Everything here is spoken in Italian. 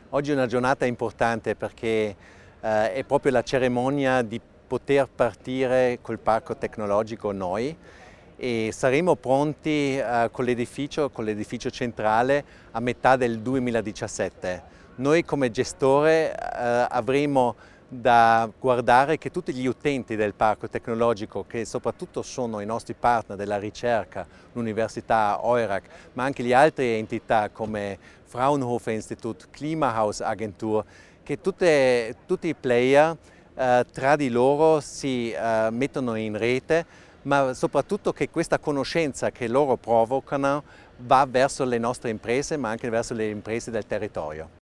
Oggi è una giornata importante perché è proprio la cerimonia di poter partire col parco tecnologico noi e saremo pronti con l'edificio centrale a metà del 2017. Noi come gestore avremo da guardare che tutti gli utenti del parco tecnologico, che soprattutto sono i nostri partner della ricerca, l'Università EURAC, ma anche le altre entità come Fraunhofer Institut, Klimahaus Agentur, che tutti i player tra di loro si mettono in rete, ma soprattutto che questa conoscenza che loro provocano va verso le nostre imprese, ma anche verso le imprese del territorio.